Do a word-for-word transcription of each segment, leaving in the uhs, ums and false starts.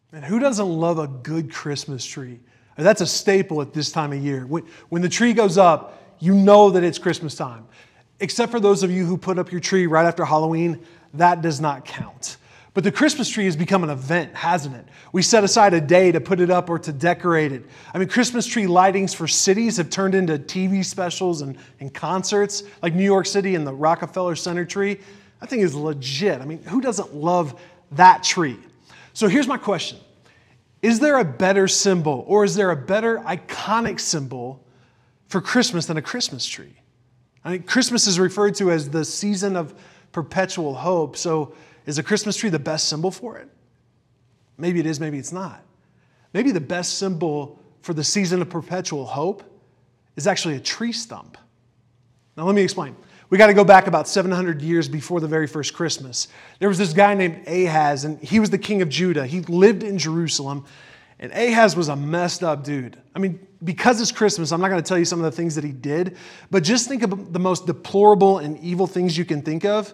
And who doesn't love a good Christmas tree? That's a staple at this time of year. When, when the tree goes up, you know that it's Christmas time. Except for those of you who put up your tree right after Halloween, that does not count. But the Christmas tree has become an event, hasn't it? We set aside a day to put it up or to decorate it. I mean, Christmas tree lightings for cities have turned into T V specials and, and concerts, like New York City and the Rockefeller Center tree. I think is legit. I mean, who doesn't love that tree? So here's my question. Is there a better symbol or is there a better iconic symbol for Christmas than a Christmas tree? I mean, Christmas is referred to as the season of perpetual hope. So is a Christmas tree the best symbol for it? Maybe it is, maybe it's not. Maybe the best symbol for the season of perpetual hope is actually a tree stump. Now let me explain. We got to go back about seven hundred years before the very first Christmas. There was this guy named Ahaz, and he was the king of Judah. He lived in Jerusalem, and Ahaz was a messed up dude. I mean, because it's Christmas, I'm not going to tell you some of the things that he did, but just think of the most deplorable and evil things you can think of.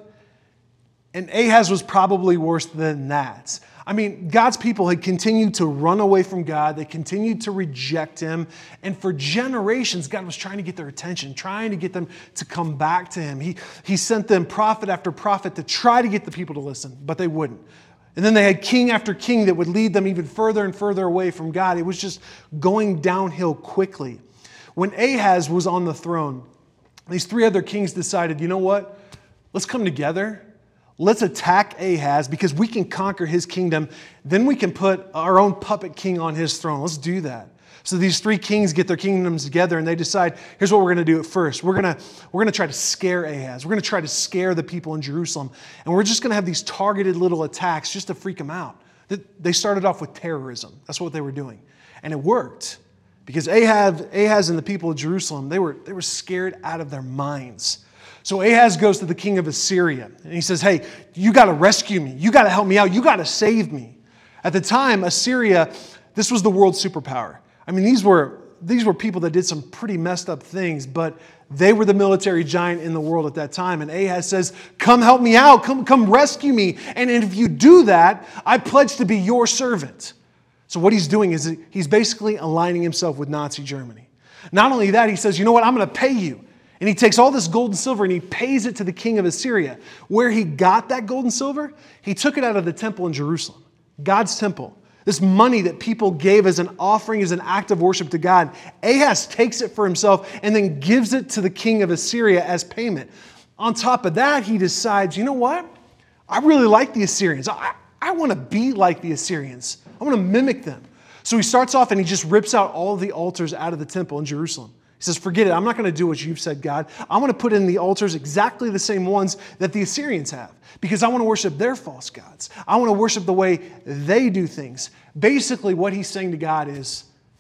And Ahaz was probably worse than that. I mean, God's people had continued to run away from God. They continued to reject Him. And for generations, God was trying to get their attention, trying to get them to come back to Him. He, he sent them prophet after prophet to try to get the people to listen, but they wouldn't. And then they had king after king that would lead them even further and further away from God. It was just going downhill quickly. When Ahaz was on the throne, these three other kings decided, you know what? Let's come together. Let's attack Ahaz because we can conquer his kingdom. Then we can put our own puppet king on his throne. Let's do that. So these three kings get their kingdoms together and they decide, here's what we're going to do at first. We're going to, we're going to try to scare Ahaz. We're going to try to scare the people in Jerusalem. And we're just going to have these targeted little attacks just to freak them out. They started off with terrorism. That's what they were doing. And it worked because Ahaz, Ahaz and the people of Jerusalem, they were, they were scared out of their minds. So Ahaz goes to the king of Assyria and he says, hey, you got to rescue me. You got to help me out. You got to save me. At the time, Assyria, this was the world superpower. I mean, these were, these were people that did some pretty messed up things, but they were the military giant in the world at that time. And Ahaz says, come help me out. Come, come rescue me. And if you do that, I pledge to be your servant. So what he's doing is he's basically aligning himself with Nazi Germany. Not only that, he says, you know what, I'm going to pay you. And he takes all this gold and silver and he pays it to the king of Assyria. Where he got that gold and silver, he took it out of the temple in Jerusalem, God's temple. This money that people gave as an offering, as an act of worship to God, Ahaz takes it for himself and then gives it to the king of Assyria as payment. On top of that, he decides, you know what? I really like the Assyrians. I, I want to be like the Assyrians. I want to mimic them. So he starts off and he just rips out all the altars out of the temple in Jerusalem. He says, forget it. I'm not going to do what you've said, God. I want to put in the altars exactly the same ones that the Assyrians have because I want to worship their false gods. I want to worship the way they do things. Basically, what he's saying to God is,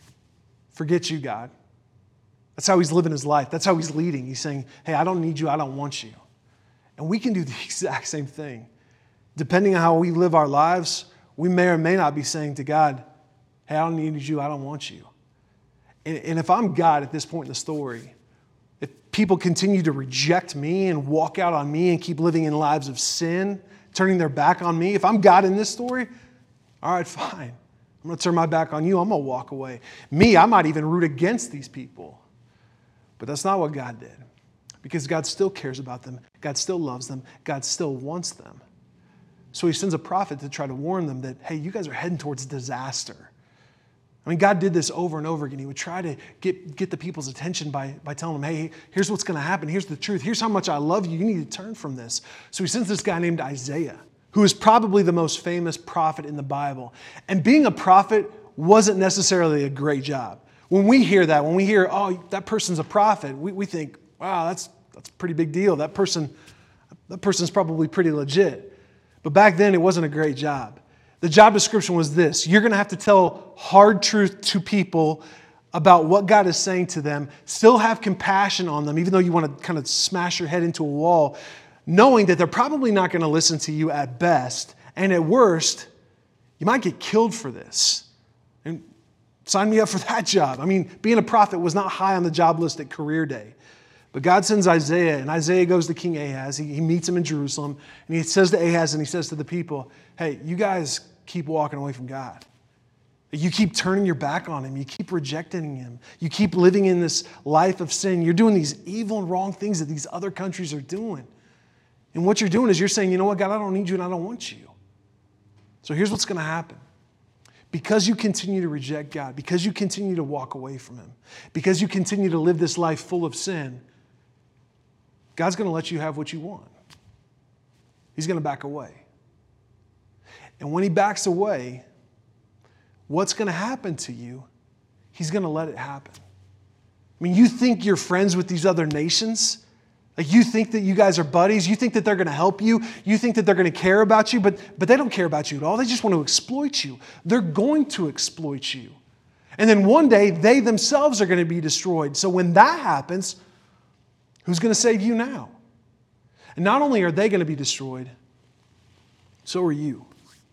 forget you, God. That's how he's living his life. That's how he's leading. He's saying, hey, I don't need you. I don't want you. And we can do the exact same thing. Depending on how we live our lives, we may or may not be saying to God, hey, I don't need you. I don't want you. And if I'm God at this point in the story, if people continue to reject me and walk out on me and keep living in lives of sin, turning their back on me, if I'm God in this story, all right, fine. I'm going to turn my back on you. I'm going to walk away. Me, I might even root against these people. But that's not what God did. Because God still cares about them. God still loves them. God still wants them. So he sends a prophet to try to warn them that, hey, you guys are heading towards disaster. I mean, God did this over and over again. He would try to get, get the people's attention by, by telling them, hey, here's what's going to happen. Here's the truth. Here's how much I love you. You need to turn from this. So he sends this guy named Isaiah, who is probably the most famous prophet in the Bible. And being a prophet wasn't necessarily a great job. When we hear that, when we hear, oh, that person's a prophet, we, we think, wow, that's, that's a pretty big deal. That person, that person's probably pretty legit. But back then, it wasn't a great job. The job description was this. You're going to have to tell hard truth to people about what God is saying to them, still have compassion on them, even though you want to kind of smash your head into a wall, knowing that they're probably not going to listen to you at best, and at worst, you might get killed for this. And sign me up for that job. I mean, being a prophet was not high on the job list at career day. But God sends Isaiah, and Isaiah goes to King Ahaz. He, he meets him in Jerusalem, and he says to Ahaz, and he says to the people, hey, you guys keep walking away from God. You keep turning your back on him. You keep rejecting him. You keep living in this life of sin. You're doing these evil and wrong things that these other countries are doing. And what you're doing is you're saying, you know what, God, I don't need you and I don't want you. So here's what's going to happen. Because you continue to reject God, because you continue to walk away from him, because you continue to live this life full of sin, God's going to let you have what you want. He's going to back away. And when he backs away, what's going to happen to you? He's going to let it happen. I mean, you think you're friends with these other nations? Like you think that you guys are buddies? You think that they're going to help you? You think that they're going to care about you? But, but they don't care about you at all. They just want to exploit you. They're going to exploit you. And then one day, they themselves are going to be destroyed. So when that happens, who's going to save you now? And not only are they going to be destroyed, so are you.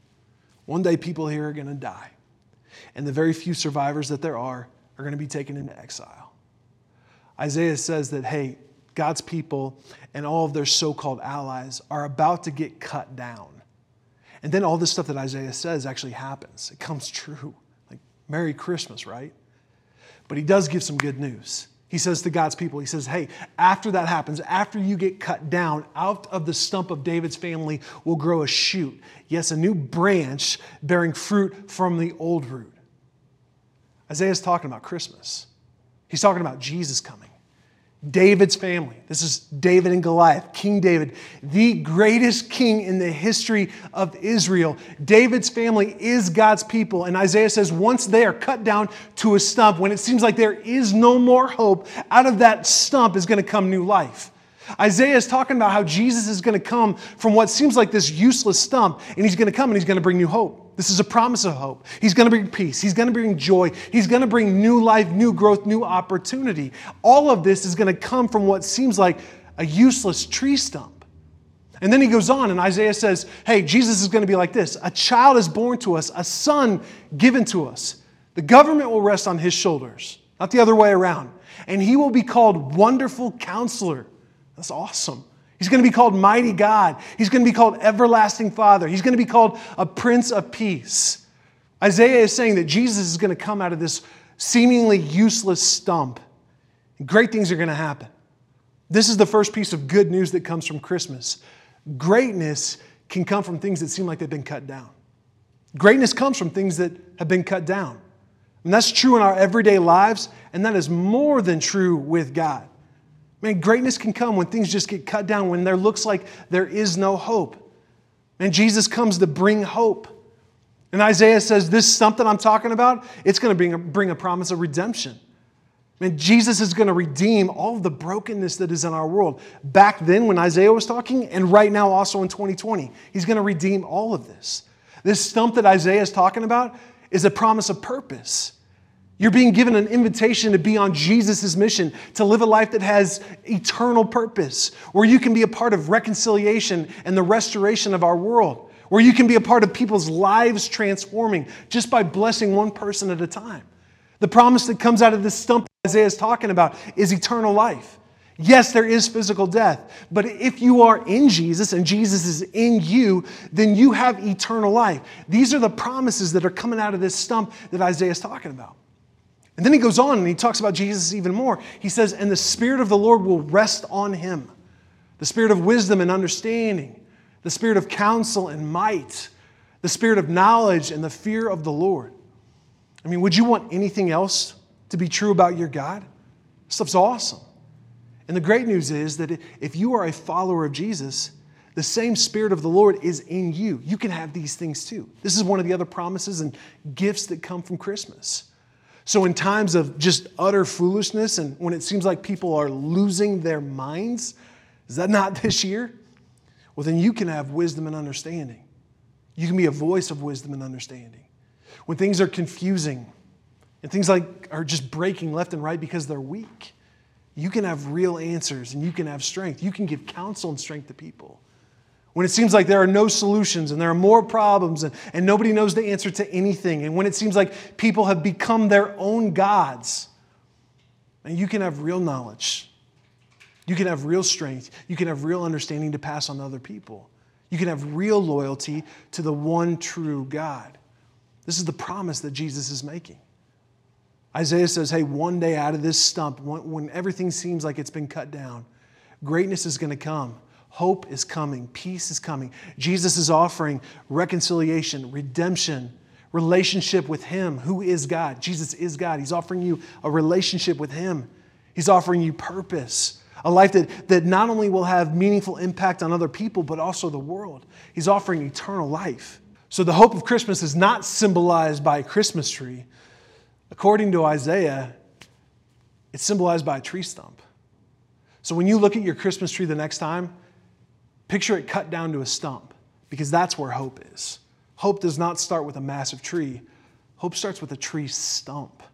One day, people here are going to die. And the very few survivors that there are are going to be taken into exile. Isaiah says that, hey, God's people and all of their so-called allies are about to get cut down. And then all this stuff that Isaiah says actually happens. It comes true. Like, Merry Christmas, right? But he does give some good news. He says to God's people, he says, hey, after that happens, after you get cut down, out of the stump of David's family will grow a shoot. Yes, a new branch bearing fruit from the old root. Isaiah's talking about Christmas. He's talking about Jesus coming. David's family. This is David and Goliath, King David, the greatest king in the history of Israel. David's family is God's people. And Isaiah says once they are cut down to a stump, when it seems like there is no more hope, out of that stump is going to come new life. Isaiah is talking about how Jesus is going to come from what seems like this useless stump, and he's going to come and he's going to bring new hope. This is a promise of hope. He's going to bring peace. He's going to bring joy. He's going to bring new life, new growth, new opportunity. All of this is going to come from what seems like a useless tree stump. And then he goes on and Isaiah says, hey, Jesus is going to be like this. A child is born to us, a son given to us. The government will rest on his shoulders, not the other way around. And he will be called Wonderful Counselor. That's awesome. He's going to be called Mighty God. He's going to be called Everlasting Father. He's going to be called a Prince of Peace. Isaiah is saying that Jesus is going to come out of this seemingly useless stump. And great things are going to happen. This is the first piece of good news that comes from Christmas. Greatness can come from things that seem like they've been cut down. Greatness comes from things that have been cut down. And that's true in our everyday lives, and that is more than true with God. Man, greatness can come when things just get cut down, when there looks like there is no hope. And Jesus comes to bring hope. And Isaiah says, this stump that I'm talking about, it's going to bring a, bring a promise of redemption. And Jesus is going to redeem all of the brokenness that is in our world. Back then when Isaiah was talking, and right now also in twenty twenty, he's going to redeem all of this. This stump that Isaiah is talking about is a promise of purpose. You're being given an invitation to be on Jesus' mission, to live a life that has eternal purpose, where you can be a part of reconciliation and the restoration of our world, where you can be a part of people's lives transforming just by blessing one person at a time. The promise that comes out of this stump that Isaiah is talking about is eternal life. Yes, there is physical death, but if you are in Jesus and Jesus is in you, then you have eternal life. These are the promises that are coming out of this stump that Isaiah is talking about. And then he goes on and he talks about Jesus even more. He says, and the Spirit of the Lord will rest on him. The Spirit of wisdom and understanding. The Spirit of counsel and might. The Spirit of knowledge and the fear of the Lord. I mean, would you want anything else to be true about your God? This stuff's awesome. And the great news is that if you are a follower of Jesus, the same Spirit of the Lord is in you. You can have these things too. This is one of the other promises and gifts that come from Christmas. So in times of just utter foolishness and when it seems like people are losing their minds, is that not this year? Well, then you can have wisdom and understanding. You can be a voice of wisdom and understanding. When things are confusing and things like are just breaking left and right because they're weak, you can have real answers and you can have strength. You can give counsel and strength to people. When it seems like there are no solutions and there are more problems and, and nobody knows the answer to anything, and when it seems like people have become their own gods, and you can have real knowledge. You can have real strength. You can have real understanding to pass on to other people. You can have real loyalty to the one true God. This is the promise that Jesus is making. Isaiah says, hey, one day out of this stump, when everything seems like it's been cut down, greatness is going to come. Hope is coming. Peace is coming. Jesus is offering reconciliation, redemption, relationship with Him, who is God. Jesus is God. He's offering you a relationship with Him. He's offering you purpose, a life that, that not only will have meaningful impact on other people, but also the world. He's offering eternal life. So the hope of Christmas is not symbolized by a Christmas tree. According to Isaiah, it's symbolized by a tree stump. So when you look at your Christmas tree the next time, picture it cut down to a stump, because that's where hope is. Hope does not start with a massive tree. Hope starts with a tree stump.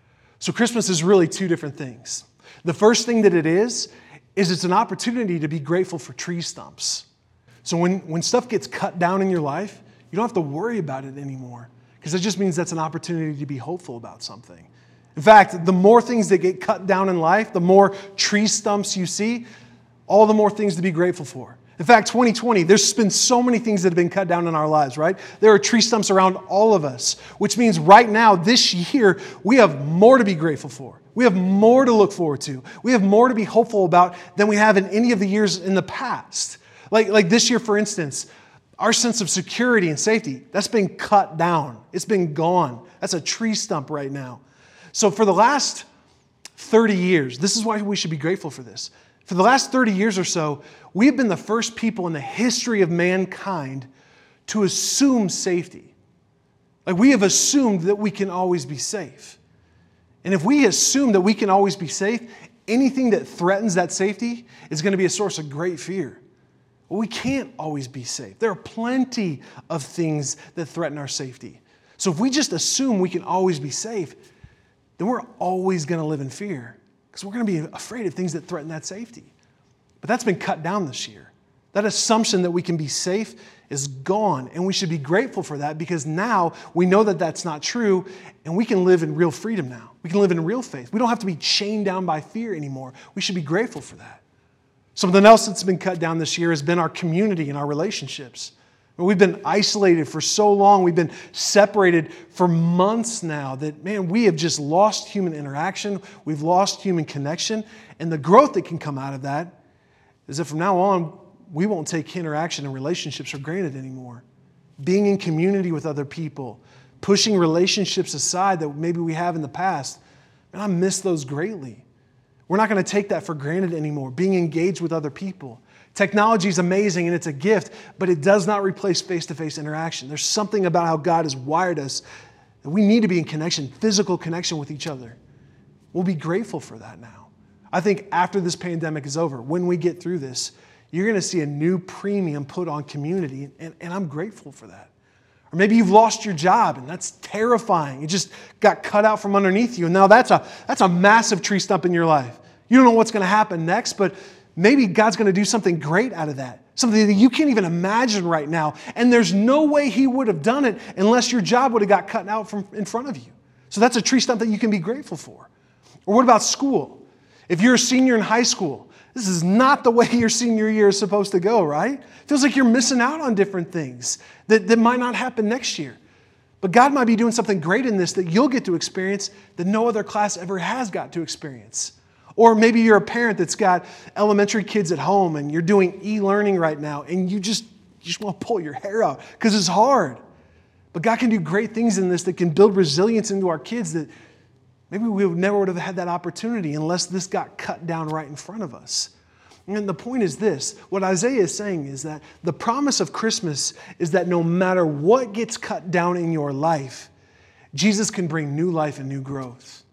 So Christmas is really two different things. The first thing that it is, is it's an opportunity to be grateful for tree stumps. So when, when stuff gets cut down in your life, you don't have to worry about it anymore, because it just means that's an opportunity to be hopeful about something. In fact, the more things that get cut down in life, the more tree stumps you see, all the more things to be grateful for. In fact, twenty twenty, there's been so many things that have been cut down in our lives, right? There are tree stumps around all of us, which means right now, this year, we have more to be grateful for. We have more to look forward to. We have more to be hopeful about than we have in any of the years in the past. Like, like this year, for instance, our sense of security and safety, that's been cut down. It's been gone. That's a tree stump right now. So for the last thirty years, this is why we should be grateful for this. For the last thirty years or so, we've been the first people in the history of mankind to assume safety. Like, we have assumed that we can always be safe. And if we assume that we can always be safe, anything that threatens that safety is going to be a source of great fear. Well, we can't always be safe. There are plenty of things that threaten our safety. So if we just assume we can always be safe, then we're always going to live in fear, because we're going to be afraid of things that threaten that safety. But that's been cut down this year. That assumption that we can be safe is gone, and we should be grateful for that, because now we know that that's not true, and we can live in real freedom now. We can live in real faith. We don't have to be chained down by fear anymore. We should be grateful for that. Something else that's been cut down this year has been our community and our relationships. We've been isolated for so long. We've been separated for months now that, man, we have just lost human interaction. We've lost human connection. And the growth that can come out of that is that from now on, we won't take interaction and relationships for granted anymore. Being in community with other people, pushing relationships aside that maybe we have in the past, man, I miss those greatly. We're not going to take that for granted anymore, being engaged with other people. Technology is amazing and it's a gift, but it does not replace face-to-face interaction. There's something about how God has wired us that we need to be in connection, physical connection with each other. We'll be grateful for that now. I think after this pandemic is over, when we get through this, you're going to see a new premium put on community, and, and I'm grateful for that. Or maybe you've lost your job, and that's terrifying. It just got cut out from underneath you, and now that's a, that's a massive tree stump in your life. You don't know what's going to happen next, but maybe God's going to do something great out of that, something that you can't even imagine right now, and there's no way He would have done it unless your job would have got cut out from in front of you. So that's a tree stump that you can be grateful for. Or what about school? If you're a senior in high school, this is not the way your senior year is supposed to go, right? It feels like you're missing out on different things that, that might not happen next year. But God might be doing something great in this that you'll get to experience that no other class ever has got to experience. Or maybe you're a parent that's got elementary kids at home and you're doing e-learning right now and you just, you just want to pull your hair out because it's hard. But God can do great things in this that can build resilience into our kids that maybe we would never would have had that opportunity unless this got cut down right in front of us. And the point is this, what Isaiah is saying is that the promise of Christmas is that no matter what gets cut down in your life, Jesus can bring new life and new growth.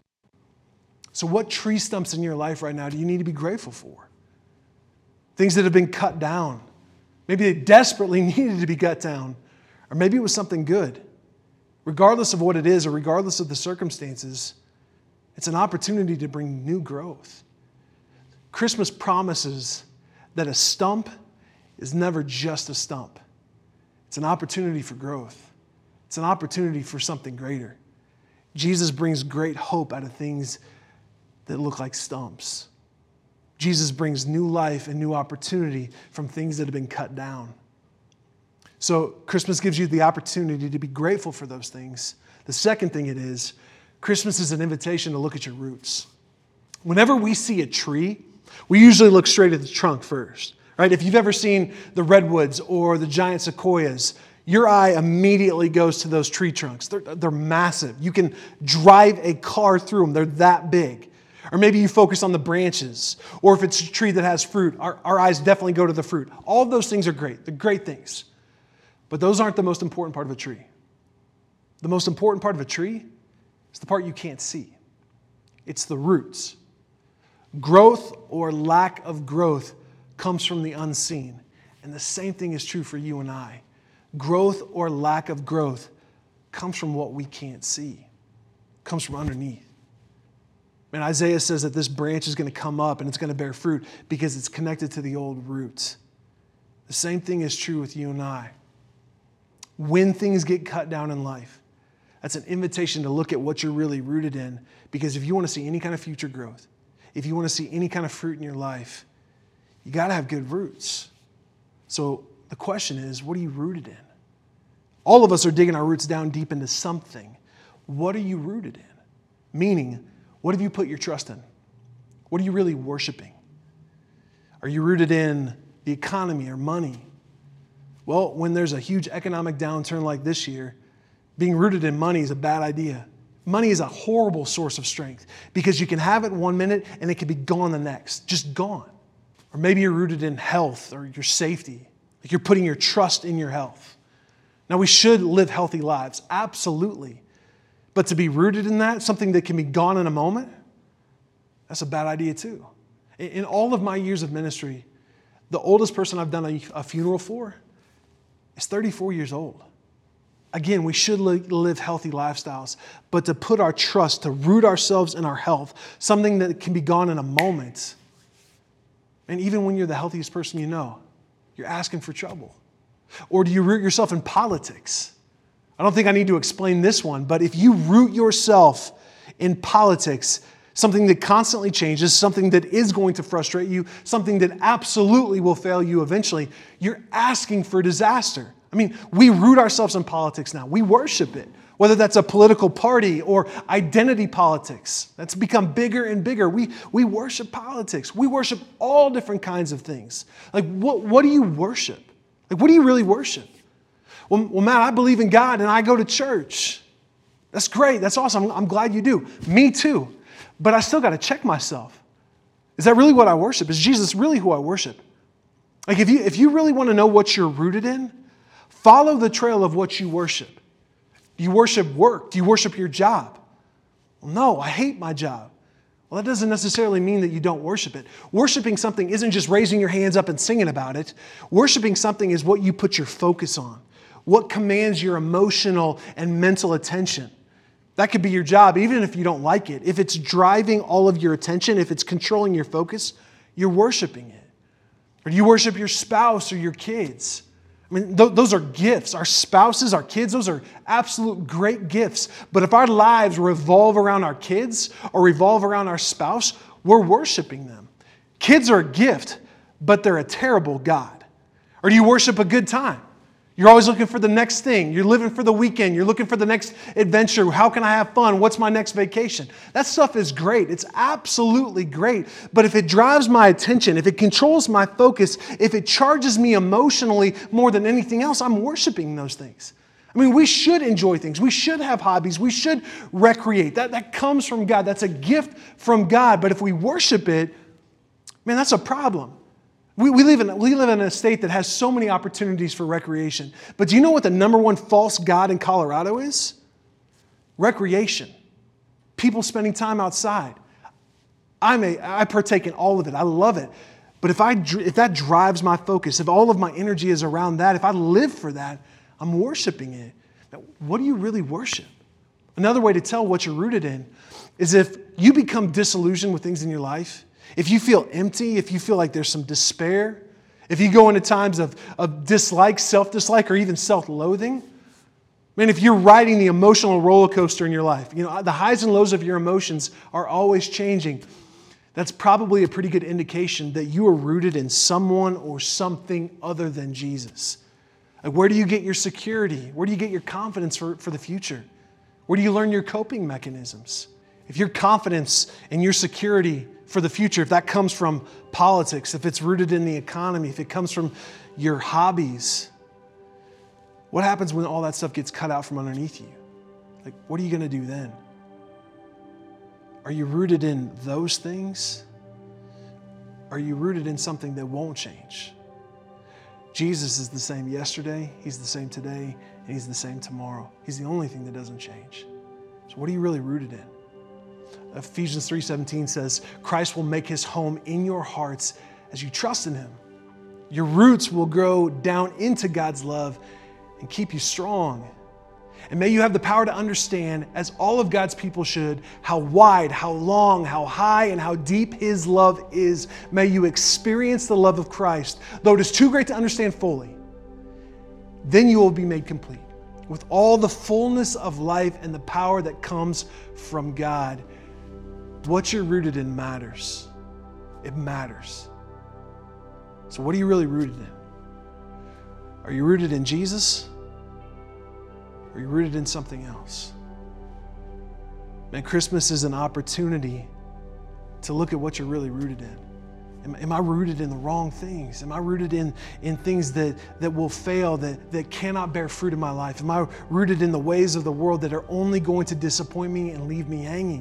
So what tree stumps in your life right now do you need to be grateful for? Things that have been cut down. Maybe they desperately needed to be cut down. Or maybe it was something good. Regardless of what it is or regardless of the circumstances, it's an opportunity to bring new growth. Christmas promises that a stump is never just a stump. It's an opportunity for growth. It's an opportunity for something greater. Jesus brings great hope out of things that look like stumps. Jesus brings new life and new opportunity from things that have been cut down. So Christmas gives you the opportunity to be grateful for those things. The second thing it is, Christmas is an invitation to look at your roots. Whenever we see a tree, we usually look straight at the trunk first, right? If you've ever seen the redwoods or the giant sequoias, your eye immediately goes to those tree trunks. They're, they're massive. You can drive a car through them. They're that big. Or maybe you focus on the branches. Or if it's a tree that has fruit, our, our eyes definitely go to the fruit. All of those things are great. They're great things. But those aren't the most important part of a tree. The most important part of a tree is the part you can't see. It's the roots. Growth or lack of growth comes from the unseen. And the same thing is true for you and I. Growth or lack of growth comes from what we can't see. Comes from underneath. And Isaiah says that this branch is going to come up and it's going to bear fruit because it's connected to the old roots. The same thing is true with you and I. When things get cut down in life, that's an invitation to look at what you're really rooted in, because if you want to see any kind of future growth, if you want to see any kind of fruit in your life, you got to have good roots. So the question is, what are you rooted in? All of us are digging our roots down deep into something. What are you rooted in? Meaning, what have you put your trust in? What are you really worshiping? Are you rooted in the economy or money? Well, when there's a huge economic downturn like this year, being rooted in money is a bad idea. Money is a horrible source of strength because you can have it one minute and it can be gone the next, just gone. Or maybe you're rooted in health or your safety, like you're putting your trust in your health. Now, we should live healthy lives, absolutely. But to be rooted in that, something that can be gone in a moment, that's a bad idea too. In all of my years of ministry, the oldest person I've done a, a funeral for is thirty-four years old. Again, we should live healthy lifestyles, but to put our trust, to root ourselves in our health, something that can be gone in a moment. And even when you're the healthiest person you know, you're asking for trouble. Or do you root yourself in politics? I don't think I need to explain this one, but if you root yourself in politics, something that constantly changes, something that is going to frustrate you, something that absolutely will fail you eventually, you're asking for disaster. I mean, we root ourselves in politics now. We worship it, whether that's a political party or identity politics. That's become bigger and bigger. We, we worship politics. We worship all different kinds of things. Like, what, what do you worship? Like, what do you really worship? Well, well, Matt, I believe in God and I go to church. That's great. That's awesome. I'm, I'm glad you do. Me too. But I still got to check myself. Is that really what I worship? Is Jesus really who I worship? Like, if you, if you really want to know what you're rooted in, follow the trail of what you worship. Do you worship work? Do you worship your job? Well, no, I hate my job. Well, that doesn't necessarily mean that you don't worship it. Worshiping something isn't just raising your hands up and singing about it. Worshiping something is what you put your focus on, what commands your emotional and mental attention. That could be your job, even if you don't like it. If it's driving all of your attention, if it's controlling your focus, you're worshiping it. Or do you worship your spouse or your kids? I mean, th- those are gifts. Our spouses, our kids, those are absolute great gifts. But if our lives revolve around our kids or revolve around our spouse, we're worshiping them. Kids are a gift, but they're a terrible God. Or do you worship a good time? You're always looking for the next thing. You're living for the weekend. You're looking for the next adventure. How can I have fun? What's my next vacation? That stuff is great. It's absolutely great. But if it drives my attention, if it controls my focus, if it charges me emotionally more than anything else, I'm worshiping those things. I mean, we should enjoy things. We should have hobbies. We should recreate. That, that comes from God. That's a gift from God. But if we worship it, man, that's a problem. We, we, live in, we live in a state that has so many opportunities for recreation. But do you know what the number one false god in Colorado is? Recreation. People spending time outside. I'm a, I partake in all of it. I love it. But if, I, if that drives my focus, if all of my energy is around that, if I live for that, I'm worshiping it. Now, what do you really worship? Another way to tell what you're rooted in is if you become disillusioned with things in your life, if you feel empty, if you feel like there's some despair, if you go into times of, of dislike, self-dislike, or even self-loathing, man, if you're riding the emotional roller coaster in your life, you know, the highs and lows of your emotions are always changing, that's probably a pretty good indication that you are rooted in someone or something other than Jesus. Like, where do you get your security? Where do you get your confidence for, for the future? Where do you learn your coping mechanisms? If your confidence and your security for the future, if that comes from politics, if it's rooted in the economy, if it comes from your hobbies, what happens when all that stuff gets cut out from underneath you? Like, what are you going to do then? Are you rooted in those things? Are you rooted in something that won't change? Jesus is the same yesterday, He's the same today, and He's the same tomorrow. He's the only thing that doesn't change. So what are you really rooted in? Ephesians three seventeen says, Christ will make His home in your hearts as you trust in Him. Your roots will grow down into God's love and keep you strong. And may you have the power to understand, as all of God's people should, how wide, how long, how high, and how deep His love is. May you experience the love of Christ, though it is too great to understand fully. Then you will be made complete with all the fullness of life and the power that comes from God. What you're rooted in matters. It matters. So what are you really rooted in? Are you rooted in Jesus? Or are you rooted in something else? Man, Christmas is an opportunity to look at what you're really rooted in. Am, am I rooted in the wrong things? Am I rooted in, in things that, that will fail, that, that cannot bear fruit in my life? Am I rooted in the ways of the world that are only going to disappoint me and leave me hanging?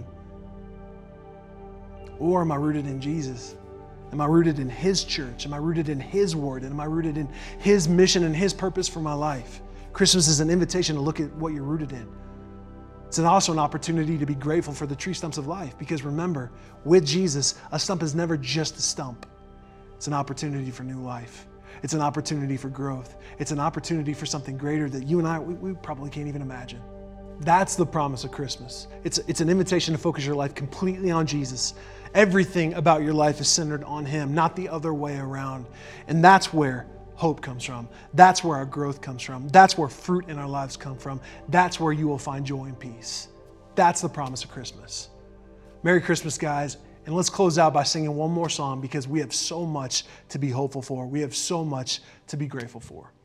Or am I rooted in Jesus? Am I rooted in His church? Am I rooted in His word? And am I rooted in His mission and His purpose for my life? Christmas is an invitation to look at what you're rooted in. It's also an opportunity to be grateful for the tree stumps of life, because remember, with Jesus, a stump is never just a stump. It's an opportunity for new life. It's an opportunity for growth. It's an opportunity for something greater that you and I, we, we probably can't even imagine. That's the promise of Christmas. It's, it's an invitation to focus your life completely on Jesus. Everything about your life is centered on Him, not the other way around. And that's where hope comes from. That's where our growth comes from. That's where fruit in our lives come from. That's where you will find joy and peace. That's the promise of Christmas. Merry Christmas, guys. And let's close out by singing one more song, because we have so much to be hopeful for. We have so much to be grateful for.